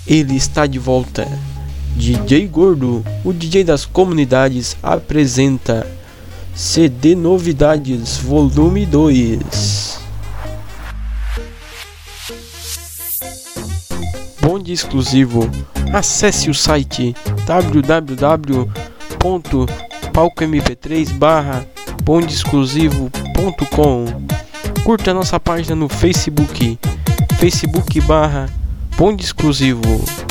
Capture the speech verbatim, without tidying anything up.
Ele está de volta. D J Gordo, o D J das comunidades, apresenta C D Novidades Volume dois. Bonde exclusivo. Acesse o site w w w ponto palco m p três barra bonde exclusivo ponto com. Curta nossa página no Facebook, facebook barra bonde exclusivo.